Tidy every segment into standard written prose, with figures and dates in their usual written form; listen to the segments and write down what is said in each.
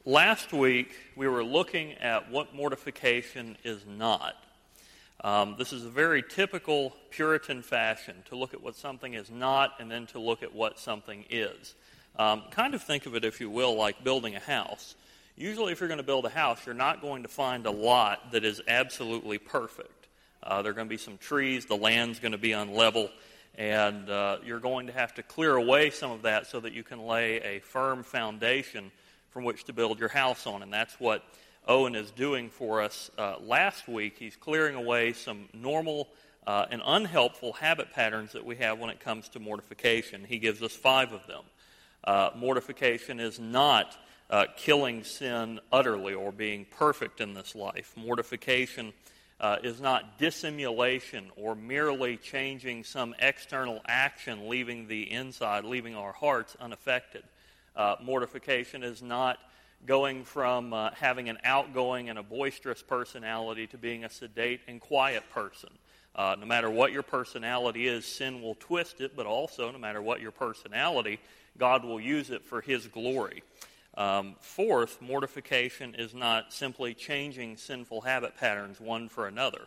Last week, we were looking at what mortification is not. This is a very typical Puritan fashion, to look at what something is not and then to look at what something is. Kind of think of it, if you will, like building a house. Usually, if you're going to build a house, you're not going to find a lot that is absolutely perfect. There are going to be some trees, the land's going to be unlevel, and you're going to have to clear away some of that so that you can lay a firm foundation from which to build your house on. And that's what Owen is doing for us last week. He's clearing away some normal and unhelpful habit patterns that we have when it comes to mortification. He gives us 5 of them. Mortification is not killing sin utterly or being perfect in this life. Mortification is not dissimulation or merely changing some external action, leaving the inside, leaving our hearts unaffected. Mortification is not going from having an outgoing and a boisterous personality to being a sedate and quiet person. No matter what your personality is, sin will twist it, but also, no matter what your personality, God will use it for His glory. Fourth, mortification is not simply changing sinful habit patterns one for another.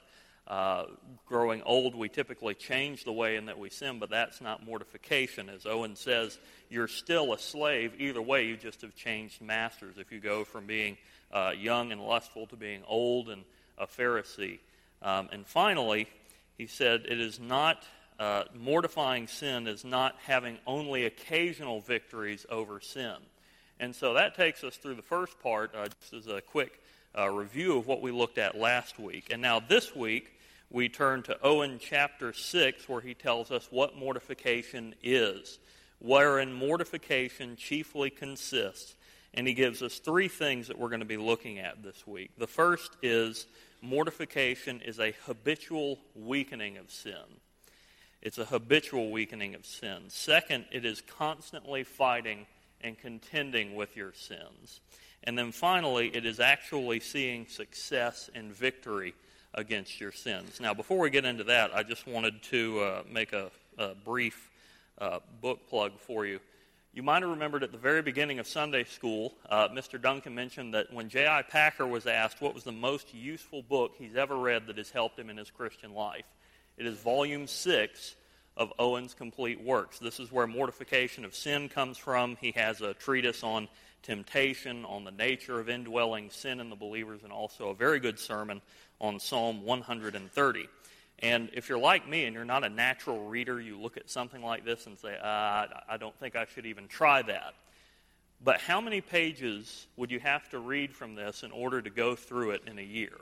Growing old, we typically change the way in that we sin, but that's not mortification. As Owen says, you're still a slave. Either way, you just have changed masters. If you go from being young and lustful to being old and a Pharisee. And finally, he said, it is not, mortifying sin is not having only occasional victories over sin. And so that takes us through the first part, just as a quick review of what we looked at last week. And now this week, we turn to Owen chapter 6, where he tells us what mortification is, wherein mortification chiefly consists. And he gives us 3 things that we're going to be looking at this week. The first is mortification is a habitual weakening of sin. It's a habitual weakening of sin. Second, it is constantly fighting and contending with your sins. And then finally, it is actually seeing success and victory against your sins. Now, before we get into that, I just wanted to make a brief book plug for you. You might have remembered at the very beginning of Sunday school, Mr. Duncan mentioned that when J.I. Packer was asked what was the most useful book he's ever read that has helped him in his Christian life, it is volume 6 of Owen's Complete Works. This is where mortification of sin comes from. He has a treatise on temptation, on the nature of indwelling sin in the believers, and also a very good sermon on Psalm 130. And if you're like me and you're not a natural reader, you look at something like this and say, I don't think I should even try that. But how many pages would you have to read from this in order to go through it in a year?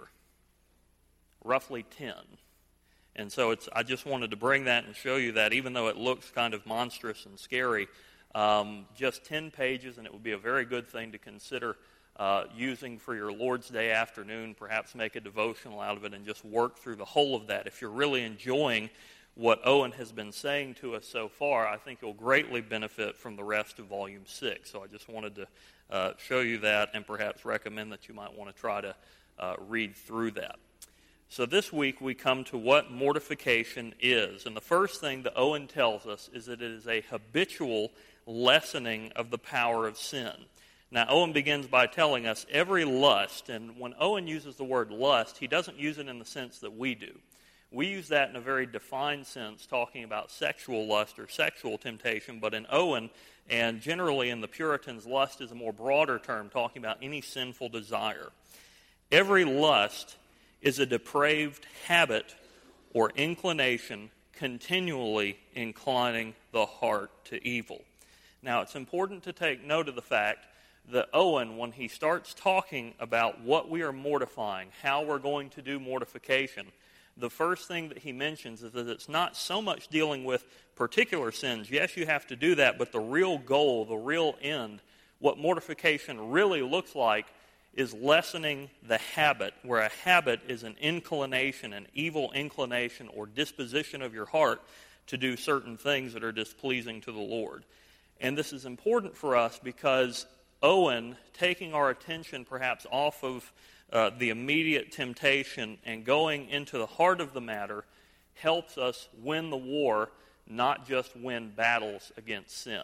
Roughly 10. And so I just wanted to bring that and show you that even though it looks kind of monstrous and scary, just 10 pages, and it would be a very good thing to consider using for your Lord's Day afternoon. Perhaps make a devotional out of it and just work through the whole of that. If you're really enjoying what Owen has been saying to us so far, I think you'll greatly benefit from the rest of Volume 6. So I just wanted to show you that and perhaps recommend that you might want to try to read through that. So this week we come to what mortification is. And the first thing that Owen tells us is that it is a habitual lessening of the power of sin. Now, Owen begins by telling us every lust, and when Owen uses the word lust, he doesn't use it in the sense that we do. We use that in a very defined sense, talking about sexual lust or sexual temptation, but in Owen, and generally in the Puritans, lust is a more broader term, talking about any sinful desire. Every lust is a depraved habit or inclination continually inclining the heart to evil. Now, it's important to take note of the fact that Owen, when he starts talking about what we are mortifying, how we're going to do mortification, the first thing that he mentions is that it's not so much dealing with particular sins. Yes, you have to do that, but the real goal, the real end, what mortification really looks like is lessening the habit, where a habit is an inclination, an evil inclination or disposition of your heart to do certain things that are displeasing to the Lord. And this is important for us because Owen, taking our attention perhaps off of the immediate temptation and going into the heart of the matter, helps us win the war, not just win battles against sin.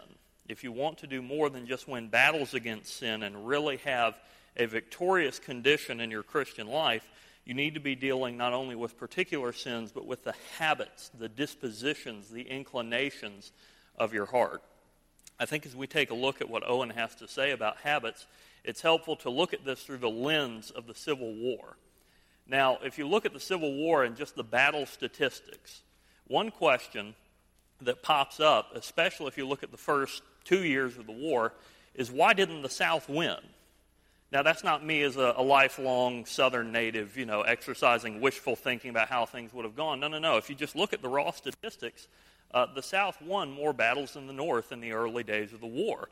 if you want to do more than just win battles against sin and really have a victorious condition in your Christian life, you need to be dealing not only with particular sins, but with the habits, the dispositions, the inclinations of your heart. I think as we take a look at what Owen has to say about habits, it's helpful to look at this through the lens of the Civil War. Now, if you look at the Civil War and just the battle statistics, one question that pops up, especially if you look at the first 2 years of the war, is why didn't the South win? Now, that's not me as a lifelong Southern native, exercising wishful thinking about how things would have gone. No. If you just look at the raw statistics, the South won more battles than the North in the early days of the war.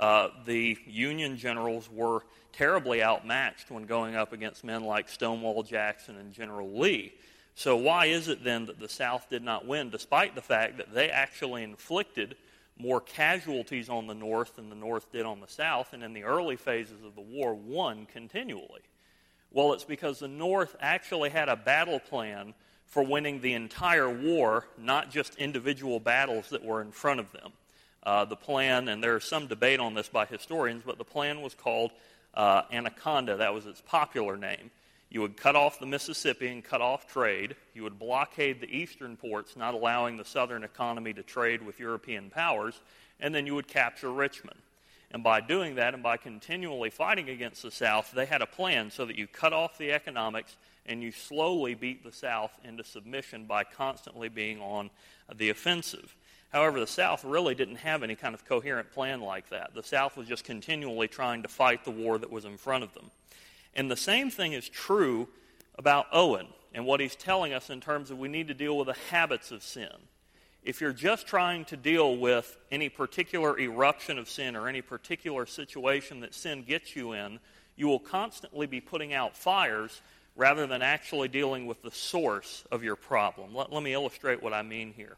The Union generals were terribly outmatched when going up against men like Stonewall Jackson and General Lee. So why is it then that the South did not win, despite the fact that they actually inflicted more casualties on the North than the North did on the South, and in the early phases of the war won continually? Well, it's because the North actually had a battle plan for winning the entire war, not just individual battles that were in front of them. The plan, and there's some debate on this by historians, but the plan was called Anaconda. That was its popular name. You would cut off the Mississippi and cut off trade. You would blockade the eastern ports, not allowing the southern economy to trade with European powers, and then you would capture Richmond. And by doing that and by continually fighting against the South, they had a plan so that you cut off the economics and you slowly beat the South into submission by constantly being on the offensive. However, the South really didn't have any kind of coherent plan like that. The South was just continually trying to fight the war that was in front of them. And the same thing is true about Owen and what he's telling us in terms of we need to deal with the habits of sin. If you're just trying to deal with any particular eruption of sin or any particular situation that sin gets you in, you will constantly be putting out fires rather than actually dealing with the source of your problem. Let me illustrate what I mean here.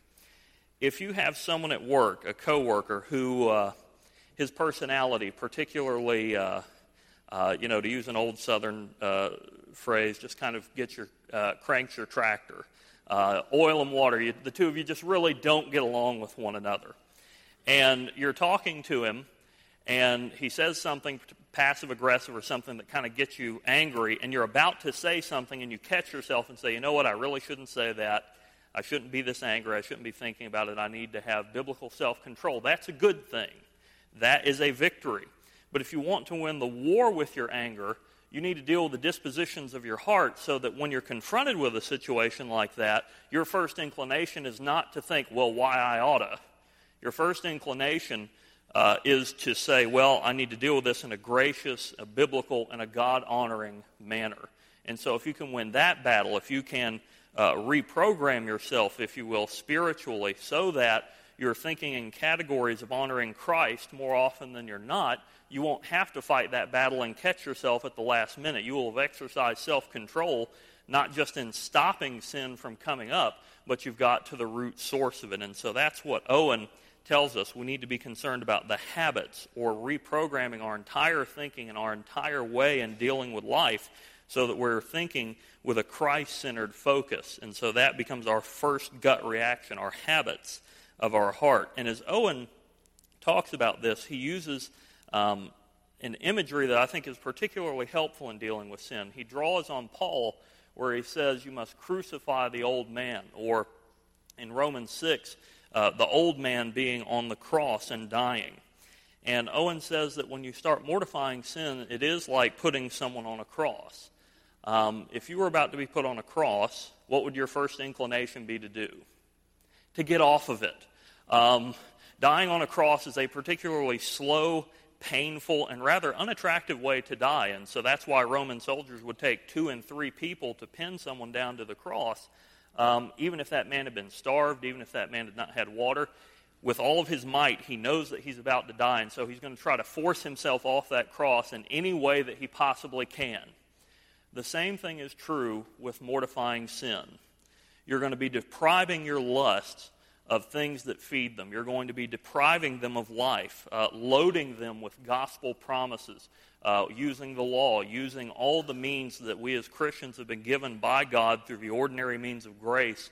If you have someone at work, a coworker, who his personality, particularly, to use an old Southern phrase, just kind of cranks your tractor, oil and water, the two of you just really don't get along with one another. And you're talking to him, and he says something passive-aggressive or something that kind of gets you angry, and you're about to say something, and you catch yourself and say, you know what, I really shouldn't say that. I shouldn't be this angry. I shouldn't be thinking about it. I need to have biblical self-control. That's a good thing. That is a victory. But if you want to win the war with your anger, you need to deal with the dispositions of your heart so that when you're confronted with a situation like that, your first inclination is not to think, well, why I oughta. Your first inclination is to say, well, I need to deal with this in a gracious, a biblical, and a God-honoring manner. And so if you can win that battle, if you can reprogram yourself, if you will, spiritually, so that you're thinking in categories of honoring Christ more often than you're not, you won't have to fight that battle and catch yourself at the last minute. You will have exercised self-control, not just in stopping sin from coming up, but you've got to the root source of it. And so that's what Owen tells us. We need to be concerned about the habits, or reprogramming our entire thinking and our entire way in dealing with life, so that we're thinking with a Christ-centered focus. And so that becomes our first gut reaction, our habits of our heart. And as Owen talks about this, he uses an imagery that I think is particularly helpful in dealing with sin. He draws on Paul, where he says you must crucify the old man, or in Romans 6, the old man being on the cross and dying. And Owen says that when you start mortifying sin, it is like putting someone on a cross. If you were about to be put on a cross, what would your first inclination be to do? To get off of it. Dying on a cross is a particularly slow, painful, and rather unattractive way to die. And so that's why Roman soldiers would take 2 and 3 people to pin someone down to the cross. Even if that man had been starved, even if that man had not had water, with all of his might, he knows that he's about to die, and so he's going to try to force himself off that cross in any way that he possibly can. The same thing is true with mortifying sin. You're going to be depriving your lusts of things that feed them. You're going to be depriving them of life, loading them with gospel promises, using the law, using all the means that we as Christians have been given by God through the ordinary means of grace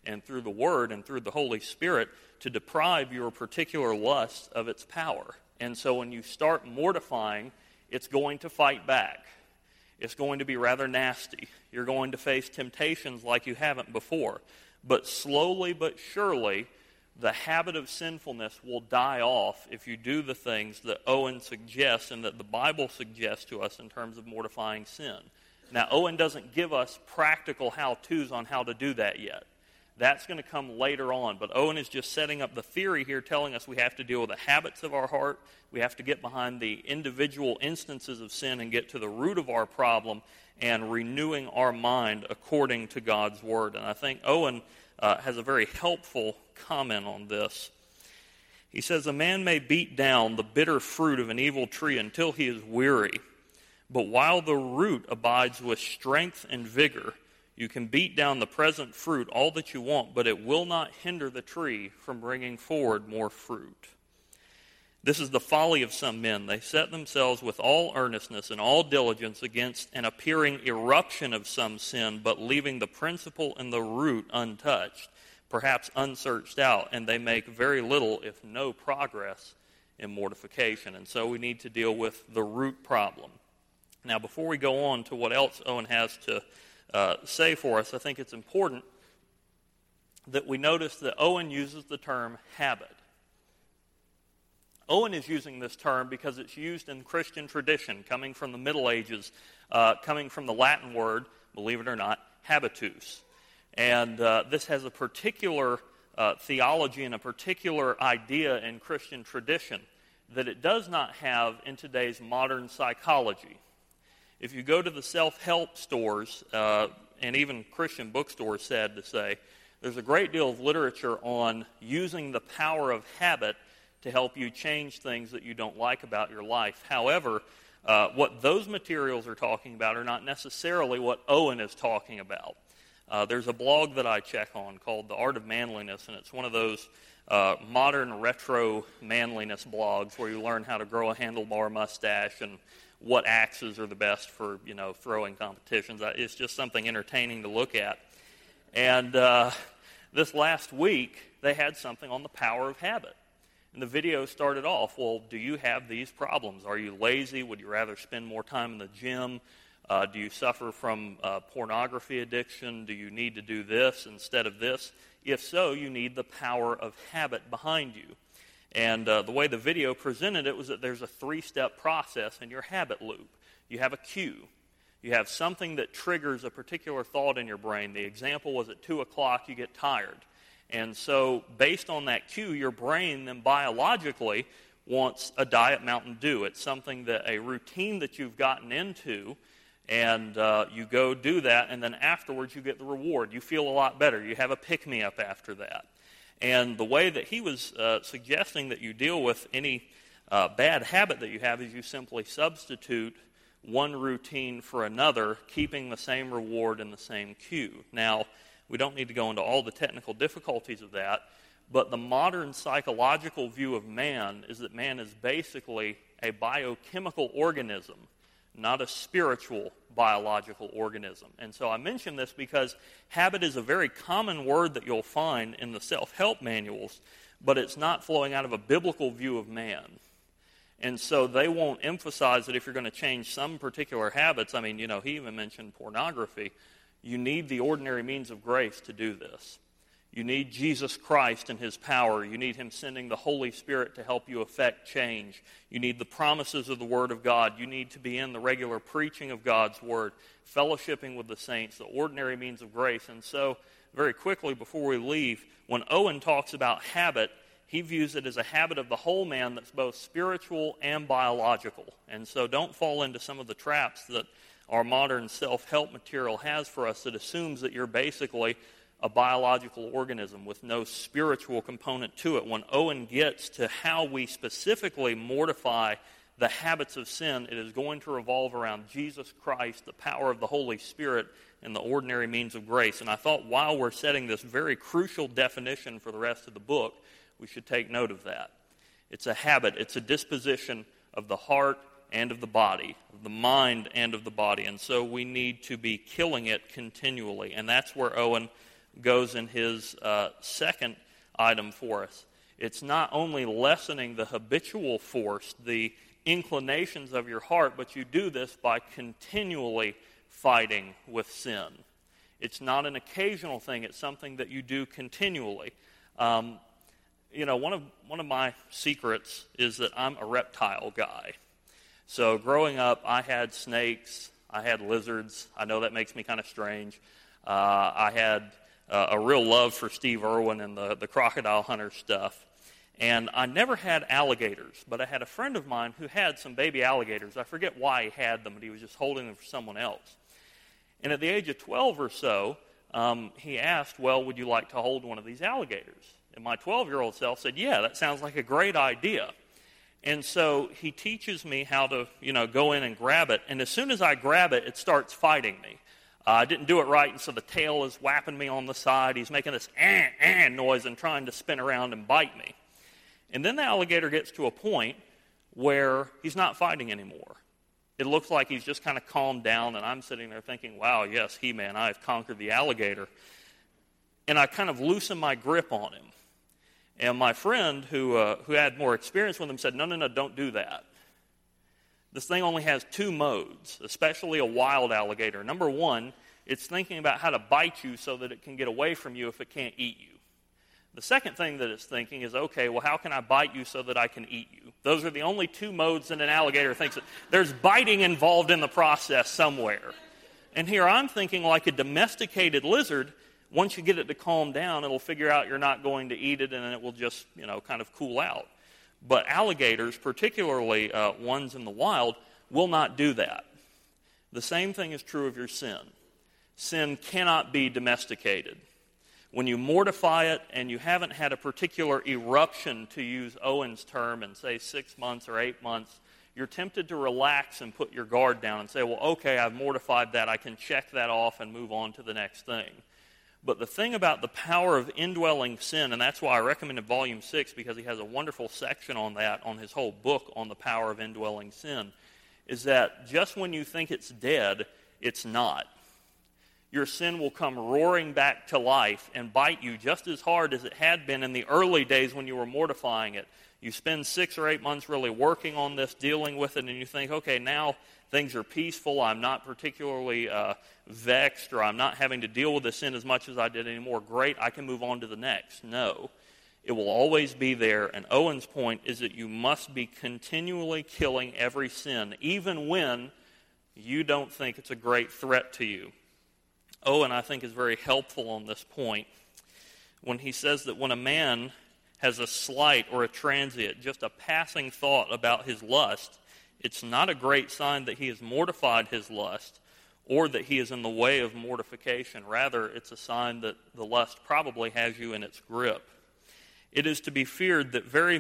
and through the Word and through the Holy Spirit to deprive your particular lust of its power. And so when you start mortifying, it's going to fight back. It's going to be rather nasty. You're going to face temptations like you haven't before. But slowly but surely, the habit of sinfulness will die off if you do the things that Owen suggests and that the Bible suggests to us in terms of mortifying sin. Now, Owen doesn't give us practical how-tos on how to do that yet. That's going to come later on. But Owen is just setting up the theory here, telling us we have to deal with the habits of our heart. We have to get behind the individual instances of sin and get to the root of our problem and renewing our mind according to God's Word. And I think Owen has a very helpful comment on this. He says, "A man may beat down the bitter fruit of an evil tree until he is weary, but while the root abides with strength and vigor, you can beat down the present fruit all that you want, but it will not hinder the tree from bringing forward more fruit. This is the folly of some men. They set themselves with all earnestness and all diligence against an appearing eruption of some sin, but leaving the principle and the root untouched, perhaps unsearched out, and they make very little, if no, progress in mortification." And so we need to deal with the root problem. Now, before we go on to what else Owen has to say for us, I think it's important that we notice that Owen uses the term habit. Owen is using this term because it's used in Christian tradition, coming from the Middle Ages, coming from the Latin word, believe it or not, habitus. And this has a particular theology and a particular idea in Christian tradition that it does not have in today's modern psychology. If you go to the self-help stores, and even Christian bookstores, sad to say, there's a great deal of literature on using the power of habit to help you change things that you don't like about your life. However, what those materials are talking about are not necessarily what Owen is talking about. There's a blog that I check on called The Art of Manliness, and it's one of those modern retro manliness blogs where you learn how to grow a handlebar mustache and what axes are the best for, throwing competitions. It's just something entertaining to look at. And this last week, they had something on the power of habit. And the video started off, well, do you have these problems? Are you lazy? Would you rather spend more time in the gym? Do you suffer from pornography addiction? Do you need to do this instead of this? If so, you need the power of habit behind you. And the way the video presented it was that there's a 3-step process in your habit loop. You have a cue. You have something that triggers a particular thought in your brain. The example was at 2 o'clock you get tired. And so based on that cue, your brain then biologically wants a Diet Mountain Dew. It's something that a routine that you've gotten into, and you go do that, and then afterwards you get the reward. You feel a lot better. You have a pick-me-up after that. And the way that he was suggesting that you deal with any bad habit that you have is you simply substitute one routine for another, keeping the same reward and the same cue. Now, we don't need to go into all the technical difficulties of that, but the modern psychological view of man is that man is basically a biochemical organism, not a spiritual biological organism. And so I mention this because habit is a very common word that you'll find in the self-help manuals, but it's not flowing out of a biblical view of man. And so they won't emphasize that if you're going to change some particular habits, he even mentioned pornography, you need the ordinary means of grace to do this. You need Jesus Christ and His power. You need Him sending the Holy Spirit to help you effect change. You need the promises of the Word of God. You need to be in the regular preaching of God's Word, fellowshipping with the saints, the ordinary means of grace. And so, very quickly before we leave, when Owen talks about habit, he views it as a habit of the whole man that's both spiritual and biological. And so don't fall into some of the traps that our modern self-help material has for us that assumes that you're basically a biological organism with no spiritual component to it. When Owen gets to how we specifically mortify the habits of sin, it is going to revolve around Jesus Christ, the power of the Holy Spirit, and the ordinary means of grace. And I thought while we're setting this very crucial definition for the rest of the book, we should take note of that. It's a habit. It's a disposition of the heart and of the body, of the mind and of the body. And so we need to be killing it continually. And that's where Owen goes in his second item for us. It's not only lessening the habitual force, the inclinations of your heart, but you do this by continually fighting with sin. It's not an occasional thing. It's something that you do continually. One of my secrets is that I'm a reptile guy. So growing up, I had snakes, I had lizards. I know that makes me kind of strange. I had a real love for Steve Irwin and the crocodile hunter stuff. And I never had alligators, but I had a friend of mine who had some baby alligators. I forget why he had them, but he was just holding them for someone else. And at the age of 12 or so, he asked, well, would you like to hold one of these alligators? And my 12-year-old self said, yeah, that sounds like a great idea. And so he teaches me how to, go in and grab it. And as soon as I grab it, it starts fighting me. I didn't do it right, and so the tail is whapping me on the side. He's making this noise and trying to spin around and bite me. And then the alligator gets to a point where he's not fighting anymore. It looks like he's just kind of calmed down, and I'm sitting there thinking, wow, yes, He-Man, I have conquered the alligator. And I kind of loosen my grip on him. And my friend, who had more experience with him, said, no, don't do that. This thing only has two modes, especially a wild alligator. Number one, it's thinking about how to bite you so that it can get away from you if it can't eat you. The second thing that it's thinking is, okay, well, how can I bite you so that I can eat you? Those are the only two modes that an alligator thinks. That there's biting involved in the process somewhere. And here I'm thinking like a domesticated lizard, once you get it to calm down, it'll figure out you're not going to eat it, and then it will just, kind of cool out. But alligators, particularly ones in the wild, will not do that. The same thing is true of your sin. Sin cannot be domesticated. When you mortify it and you haven't had a particular eruption, to use Owen's term, in, say, 6 months or 8 months, you're tempted to relax and put your guard down and say, well, okay, I've mortified that. I can check that off and move on to the next thing. But the thing about the power of indwelling sin, and that's why I recommended Volume 6, because he has a wonderful section on that, on his whole book on the power of indwelling sin, is that just when you think it's dead, it's not. Your sin will come roaring back to life and bite you just as hard as it had been in the early days when you were mortifying it. You spend 6 or 8 months really working on this, dealing with it, and you think, okay, now things are peaceful. I'm not particularly vexed, or I'm not having to deal with the sin as much as I did anymore. Great, I can move on to the next. No, it will always be there. And Owen's point is that you must be continually killing every sin, even when you don't think it's a great threat to you. Owen, I think, is very helpful on this point when he says that when a man has a slight or a transient, just a passing thought about his lust, it's not a great sign that he has mortified his lust or that he is in the way of mortification. Rather, it's a sign that the lust probably has you in its grip. It is to be feared that very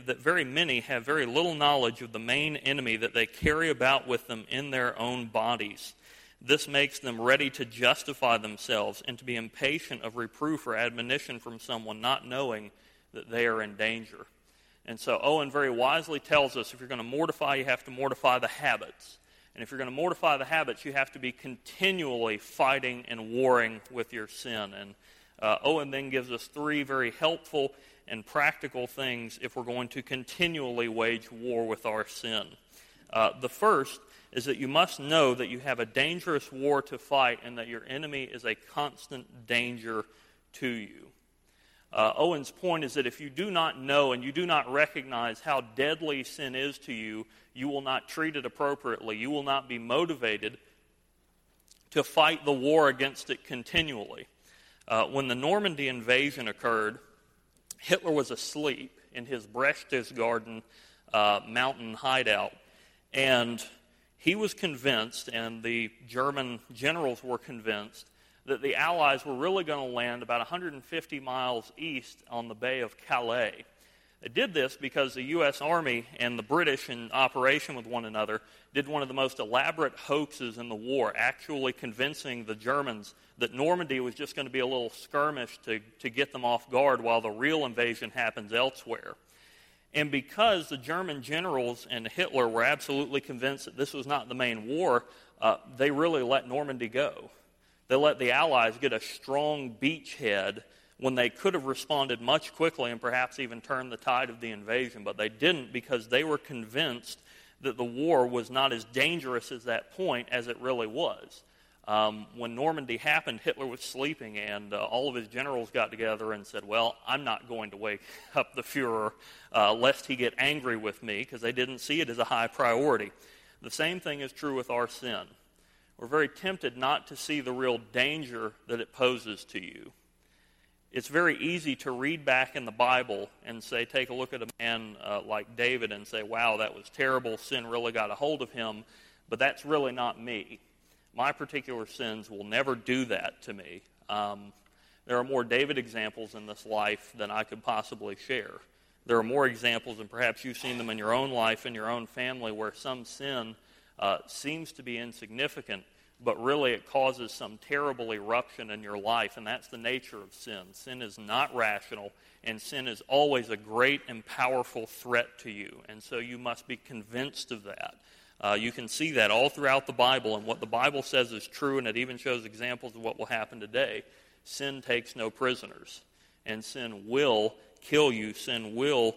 many have very little knowledge of the main enemy that they carry about with them in their own bodies. This makes them ready to justify themselves and to be impatient of reproof or admonition from someone, not knowing that they are in danger. And so Owen very wisely tells us if you're going to mortify, you have to mortify the habits. And if you're going to mortify the habits, you have to be continually fighting and warring with your sin. And Owen then gives us 3 very helpful and practical things if we're going to continually wage war with our sin. The first is that you must know that you have a dangerous war to fight and that your enemy is a constant danger to you. Owen's point is that if you do not know and you do not recognize how deadly sin is to you, you will not treat it appropriately. You will not be motivated to fight the war against it continually. When the Normandy invasion occurred, Hitler was asleep in his Berchtesgaden mountain hideout, and he was convinced, and the German generals were convinced, that the Allies were really going to land about 150 miles east on the Bay of Calais. They did this because the U.S. Army and the British, in operation with one another, did one of the most elaborate hoaxes in the war, actually convincing the Germans that Normandy was just going to be a little skirmish to get them off guard while the real invasion happens elsewhere. And because the German generals and Hitler were absolutely convinced that this was not the main war, they really let Normandy go. They let the Allies get a strong beachhead when they could have responded much quickly and perhaps even turned the tide of the invasion, but they didn't because they were convinced that the war was not as dangerous at that point as it really was. When Normandy happened, Hitler was sleeping, and all of his generals got together and said, well, I'm not going to wake up the Fuhrer lest he get angry with me, because they didn't see it as a high priority. The same thing is true with our sin. We're very tempted not to see the real danger that it poses to you. It's very easy to read back in the Bible and say, take a look at a man like David and say, wow, that was terrible, sin really got a hold of him, but that's really not me. My particular sins will never do that to me. There are more David examples in this life than I could possibly share. There are more examples, and perhaps you've seen them in your own life, in your own family, where some sin seems to be insignificant, but really it causes some terrible eruption in your life, and that's the nature of sin. Sin is not rational, and sin is always a great and powerful threat to you, and so you must be convinced of that. You can see that all throughout the Bible, and what the Bible says is true, and it even shows examples of what will happen today. Sin takes no prisoners, and sin will kill you. Sin will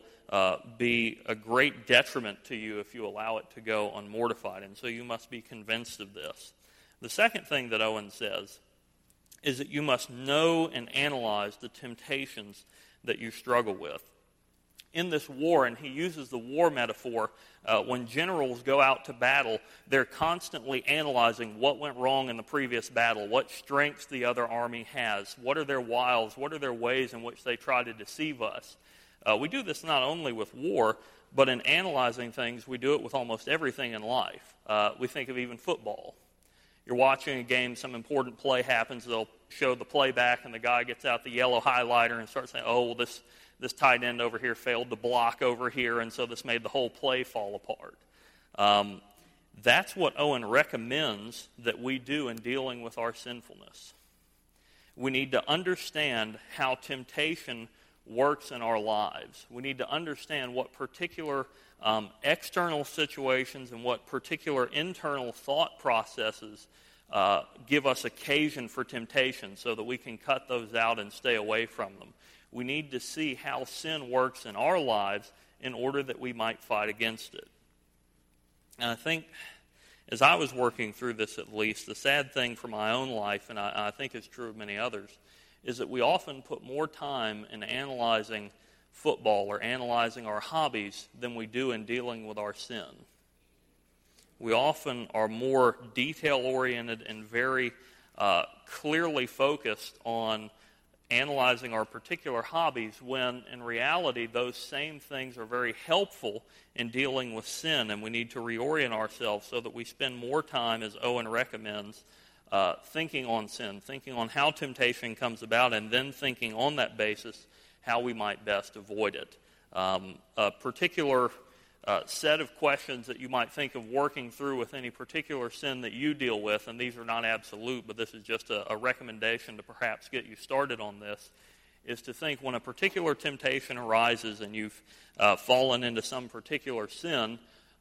be a great detriment to you if you allow it to go unmortified, and so you must be convinced of this. The second thing that Owen says is that you must know and analyze the temptations that you struggle with. In this war, and he uses the war metaphor, when generals go out to battle, they're constantly analyzing what went wrong in the previous battle, what strengths the other army has, what are their wiles, what are their ways in which they try to deceive us. We do this not only with war, but in analyzing things, we do it with almost everything in life. We think of even football. You're watching a game, some important play happens, they'll show the playback, and the guy gets out the yellow highlighter and starts saying, oh, well, this tight end over here failed to block over here, and so this made the whole play fall apart. That's what Owen recommends that we do in dealing with our sinfulness. We need to understand how temptation works in our lives. We need to understand what particular external situations and what particular internal thought processes give us occasion for temptation so that we can cut those out and stay away from them. We need to see how sin works in our lives in order that we might fight against it. And I think, as I was working through this at least, the sad thing for my own life, and I think it's true of many others, is that we often put more time in analyzing football or analyzing our hobbies than we do in dealing with our sin. We often are more detail-oriented and very clearly focused on analyzing our particular hobbies when, in reality, those same things are very helpful in dealing with sin, and we need to reorient ourselves so that we spend more time, as Owen recommends, thinking on sin, thinking on how temptation comes about, and then thinking on that basis how we might best avoid it. A particular set of questions that you might think of working through with any particular sin that you deal with, and these are not absolute, but this is just a recommendation to perhaps get you started on this, is to think when a particular temptation arises and you've fallen into some particular sin,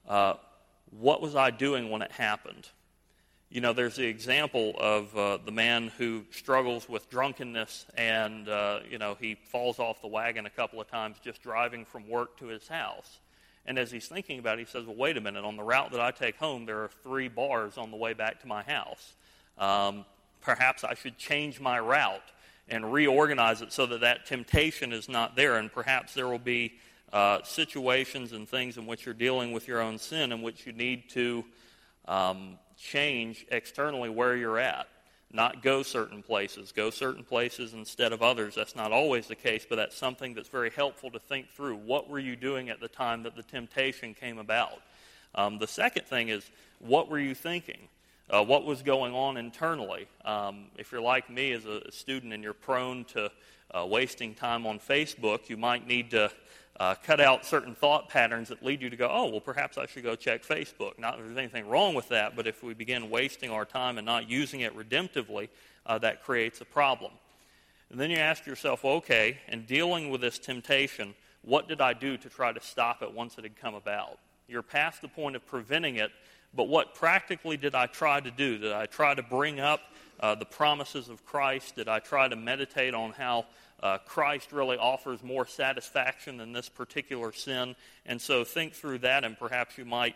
what was I doing when it happened? You know, there's the example of the man who struggles with drunkenness and, he falls off the wagon a couple of times just driving from work to his house. And as he's thinking about it, he says, well, wait a minute, on the route that I take home, there are 3 bars on the way back to my house. Perhaps I should change my route and reorganize it so that temptation is not there, and perhaps there will be situations and things in which you're dealing with your own sin in which you need to change externally where you're at. Not go certain places instead of others. That's not always the case, but that's something that's very helpful to think through. What were you doing at the time that the temptation came about? The second thing is, what were you thinking? What was going on internally? If you're like me as a student and you're prone to wasting time on Facebook, you might need to cut out certain thought patterns that lead you to go, oh, well, perhaps I should go check Facebook. Not that there's anything wrong with that, but if we begin wasting our time and not using it redemptively, that creates a problem. And then you ask yourself, okay, in dealing with this temptation, what did I do to try to stop it once it had come about? You're past the point of preventing it, but what practically did I try to do? Did I try to bring up the promises of Christ? Did I try to meditate on how Christ really offers more satisfaction than this particular sin? And so think through that, and perhaps you might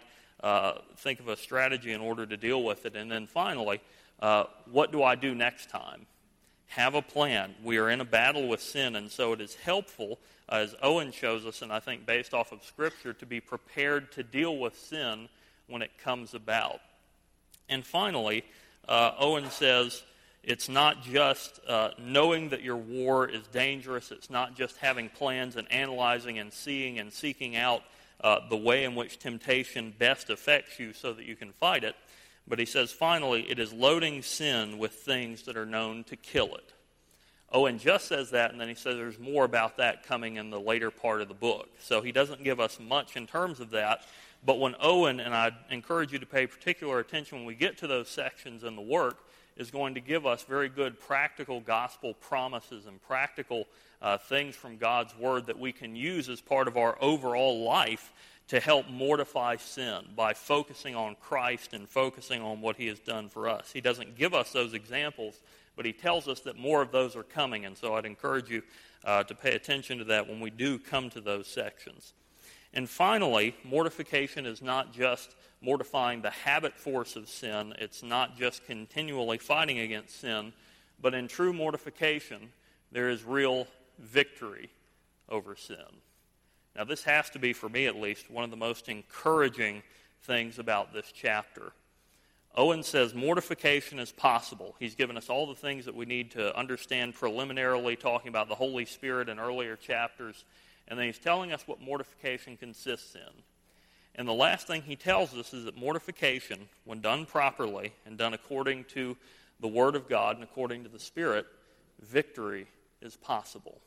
think of a strategy in order to deal with it. And then finally, what do I do next time? Have a plan. We are in a battle with sin, and so it is helpful, as Owen shows us, and I think based off of Scripture, to be prepared to deal with sin when it comes about. And finally, Owen says, it's not just knowing that your war is dangerous. It's not just having plans and analyzing and seeing and seeking out the way in which temptation best affects you so that you can fight it. But he says, finally, it is loading sin with things that are known to kill it. Owen just says that, and then he says there's more about that coming in the later part of the book. So he doesn't give us much in terms of that. But when Owen, and I encourage you to pay particular attention when we get to those sections in the work, is going to give us very good practical gospel promises and practical things from God's Word that we can use as part of our overall life to help mortify sin by focusing on Christ and focusing on what He has done for us. He doesn't give us those examples, but He tells us that more of those are coming, and so I'd encourage you to pay attention to that when we do come to those sections. And finally, mortification is not just mortifying the habit force of sin. It's not just continually fighting against sin, but in true mortification, there is real victory over sin. Now, this has to be, for me at least, one of the most encouraging things about this chapter. Owen says mortification is possible. He's given us all the things that we need to understand preliminarily, talking about the Holy Spirit in earlier chapters, and then he's telling us what mortification consists in. And the last thing he tells us is that mortification, when done properly and done according to the Word of God and according to the Spirit, victory is possible.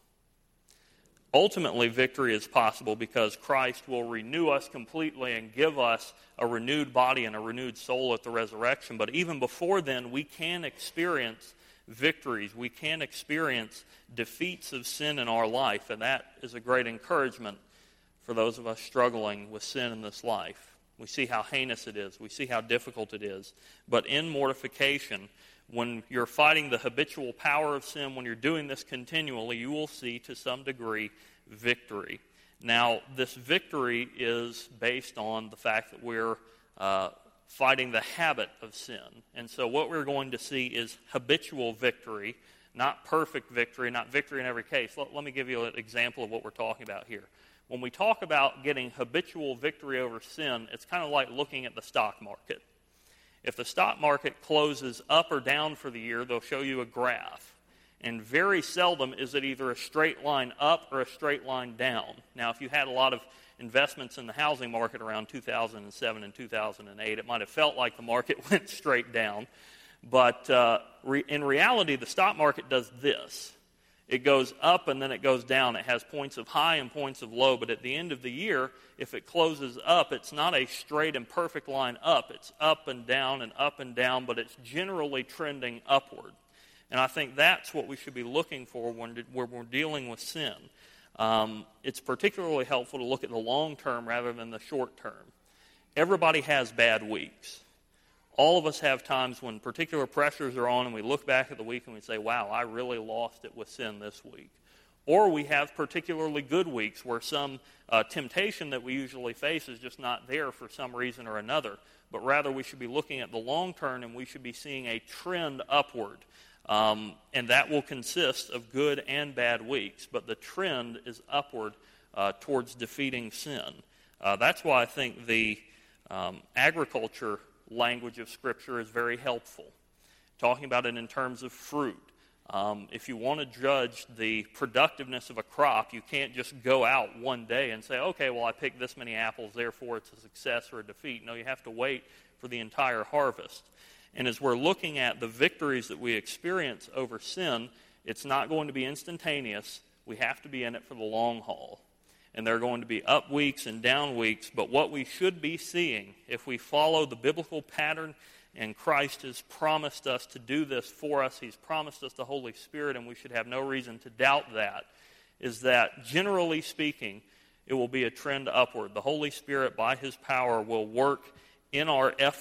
Ultimately, victory is possible because Christ will renew us completely and give us a renewed body and a renewed soul at the resurrection. But even before then, we can experience victories. We can experience defeats of sin in our life, and that is a great encouragement for those of us struggling with sin in this life. We see how heinous it is. We see how difficult it is. But in mortification, when you're fighting the habitual power of sin, when you're doing this continually, you will see to some degree victory. Now, this victory is based on the fact that we're fighting the habit of sin. And so what we're going to see is habitual victory, not perfect victory, not victory in every case. Let me give you an example of what we're talking about here. When we talk about getting habitual victory over sin, it's kind of like looking at the stock market. If the stock market closes up or down for the year, they'll show you a graph. And very seldom is it either a straight line up or a straight line down. Now, if you had a lot of investments in the housing market around 2007 and 2008, it might have felt like the market went straight down. But in reality, the stock market does this. It goes up and then it goes down. It has points of high and points of low. But at the end of the year, if it closes up, it's not a straight and perfect line up. It's up and down, but it's generally trending upward. And I think that's what we should be looking for when we're dealing with sin. It's particularly helpful to look at the long term rather than the short term. Everybody has bad weeks. All of us have times when particular pressures are on and we look back at the week and we say, wow, I really lost it with sin this week. Or we have particularly good weeks where some temptation that we usually face is just not there for some reason or another. But rather we should be looking at the long term and we should be seeing a trend upward. And that will consist of good and bad weeks. But the trend is upward towards defeating sin. That's why I think the agriculture language of Scripture is very helpful. Talking about it in terms of fruit. If you want to judge the productiveness of a crop, you can't just go out one day and say, okay, well, I picked this many apples, therefore it's a success or a defeat. No, you have to wait for the entire harvest. And as we're looking at the victories that we experience over sin, it's not going to be instantaneous. We have to be in it for the long haul. And there are going to be up weeks and down weeks, but what we should be seeing, if we follow the biblical pattern, and Christ has promised us to do this for us, He's promised us the Holy Spirit, and we should have no reason to doubt that, is that generally speaking, it will be a trend upward. The Holy Spirit, by His power, will work in our effort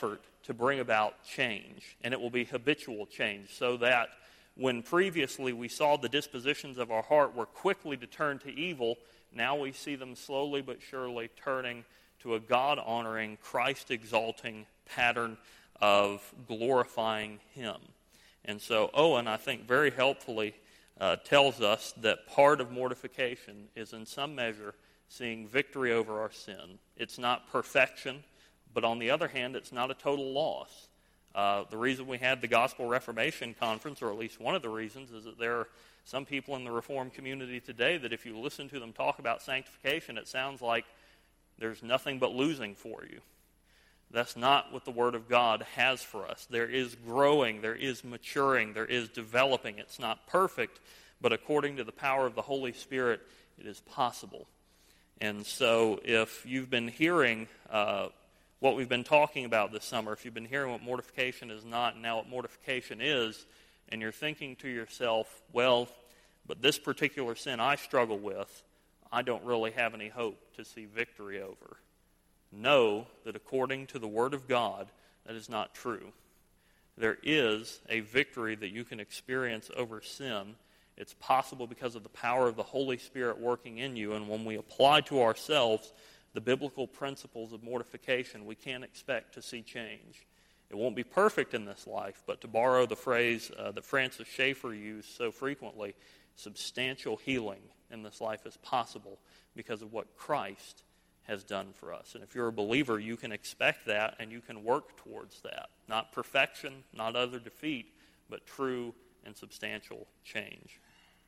to bring about change, and it will be habitual change, so that when previously we saw the dispositions of our heart were quickly to turn to evil, now we see them slowly but surely turning to a God-honoring, Christ-exalting pattern of glorifying Him. And so Owen, I think, very helpfully tells us that part of mortification is in some measure seeing victory over our sin. It's not perfection, but on the other hand, it's not a total loss. The reason we had the Gospel Reformation Conference, or at least one of the reasons, is that there are some people in the Reformed community today that if you listen to them talk about sanctification, it sounds like there's nothing but losing for you. That's not what the Word of God has for us. There is growing, there is maturing, there is developing. It's not perfect, but according to the power of the Holy Spirit, it is possible. And so if you've been hearing what we've been talking about this summer, if you've been hearing what mortification is not and now what mortification is, and you're thinking to yourself, well, but this particular sin I struggle with, I don't really have any hope to see victory over. Know that according to the Word of God, that is not true. There is a victory that you can experience over sin. It's possible because of the power of the Holy Spirit working in you, and when we apply to ourselves the biblical principles of mortification, we can expect to see change. It won't be perfect in this life, but to borrow the phrase that Francis Schaeffer used so frequently, substantial healing in this life is possible because of what Christ has done for us. And if you're a believer, you can expect that and you can work towards that. Not perfection, not utter defeat, but true and substantial change.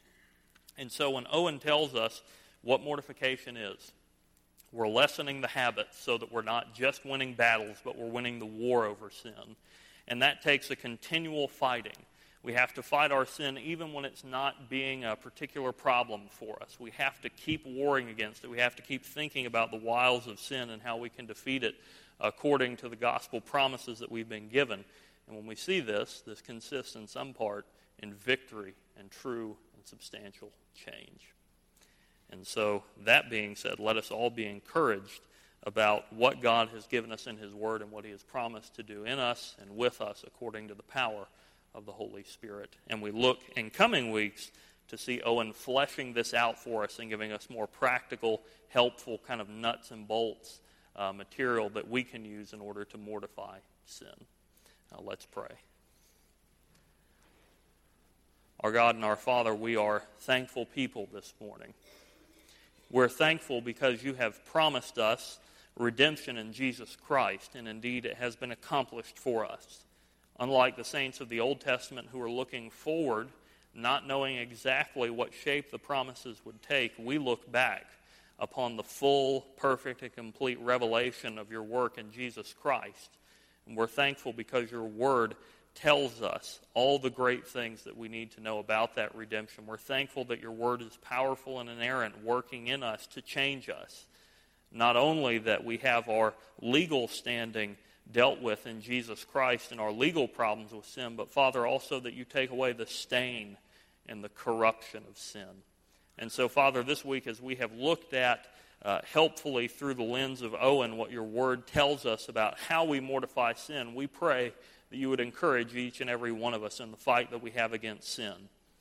And so when Owen tells us what mortification is, we're lessening the habits so that we're not just winning battles, but we're winning the war over sin. And that takes a continual fighting. We have to fight our sin even when it's not being a particular problem for us. We have to keep warring against it. We have to keep thinking about the wiles of sin and how we can defeat it according to the gospel promises that we've been given. And when we see this consists in some part in victory and true and substantial change. And so, that being said, let us all be encouraged about what God has given us in His Word and what He has promised to do in us and with us according to the power of the Holy Spirit. And we look in coming weeks to see Owen fleshing this out for us and giving us more practical, helpful kind of nuts and bolts material that we can use in order to mortify sin. Now let's pray. Our God and our Father, we are thankful people this morning. We're thankful because you have promised us redemption in Jesus Christ, and indeed it has been accomplished for us. Unlike the saints of the Old Testament who are looking forward, not knowing exactly what shape the promises would take, we look back upon the full, perfect, and complete revelation of your work in Jesus Christ. And we're thankful because your word tells us all the great things that we need to know about that redemption. We're thankful that your word is powerful and inerrant, working in us to change us. Not only that we have our legal standing dealt with in Jesus Christ and our legal problems with sin, but Father, also that you take away the stain and the corruption of sin. And so, Father, this week as we have looked at helpfully through the lens of Owen what your word tells us about how we mortify sin, we pray that you would encourage each and every one of us in the fight that we have against sin.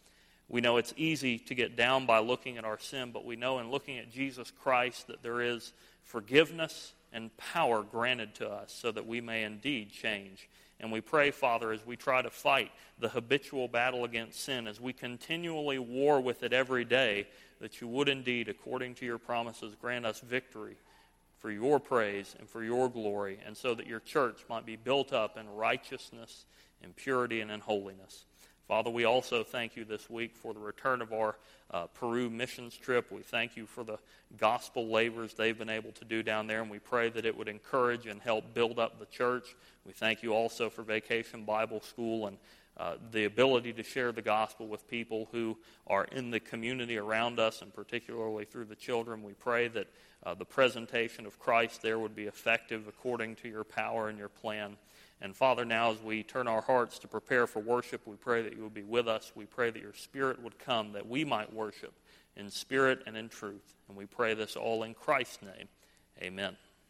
We know it's easy to get down by looking at our sin, but we know in looking at Jesus Christ that there is forgiveness and power granted to us so that we may indeed change. And we pray, Father, as we try to fight the habitual battle against sin, as we continually war with it every day, that you would indeed, according to your promises, grant us victory for your praise and for your glory, and so that your church might be built up in righteousness, in purity, and in holiness. Father, we also thank you this week for the return of our Peru missions trip. We thank you for the gospel labors they've been able to do down there, and we pray that it would encourage and help build up the church. We thank you also for Vacation Bible School and the ability to share the gospel with people who are in the community around us, and particularly through the children. We pray that the presentation of Christ there would be effective according to your power and your plan. And Father, now as we turn our hearts to prepare for worship, we pray that you would be with us. We pray that your Spirit would come, that we might worship in spirit and in truth. And we pray this all in Christ's name. Amen.